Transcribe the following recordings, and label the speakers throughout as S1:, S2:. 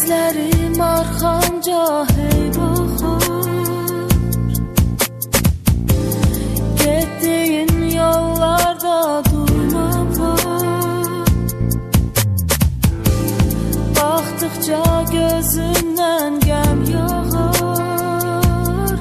S1: Gözlerim arxamca hey baxır, getdiyin yollarda durmam var. Baxdıqca gözümdən qəm yağır,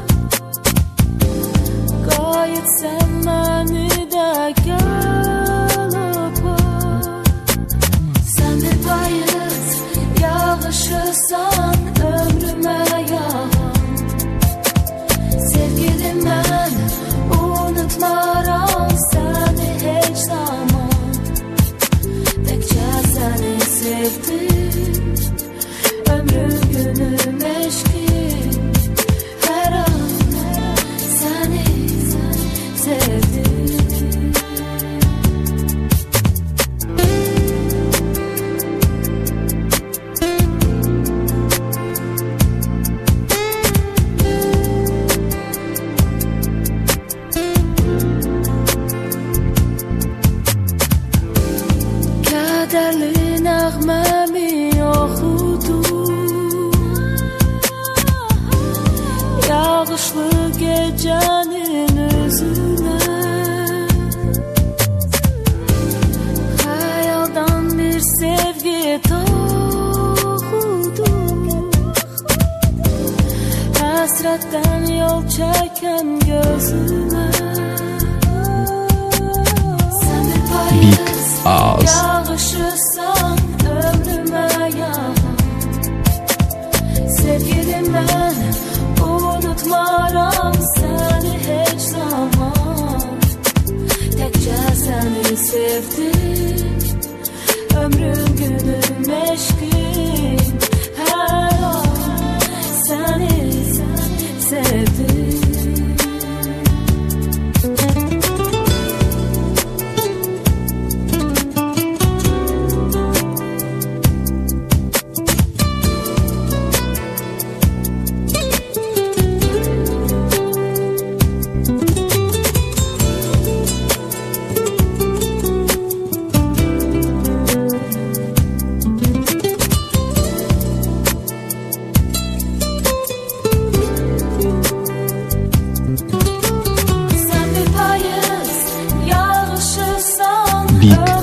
S1: qayıt sən məni də gəl apar. Sən bir payız yağışırsan ömrümə yağan, sevgilim mən unutmaram səni heç zaman. Təkcə səni sevdim, ömrüm günüm eşqim, hər an səni sevdim. Kədərli nəğməmi oxudum, yağışlı gecənin özünə. Xəyaldan bir sevgi toxudum, həsrətdən yol çəkən gözümə. Sən bir payız yağışırsan ömrümə yağan, sevgilim mən unutmaram səni heç zaman. Təkcə səni sevdim, ömrüm günüm eşqim, hər an səni sevdim.
S2: Big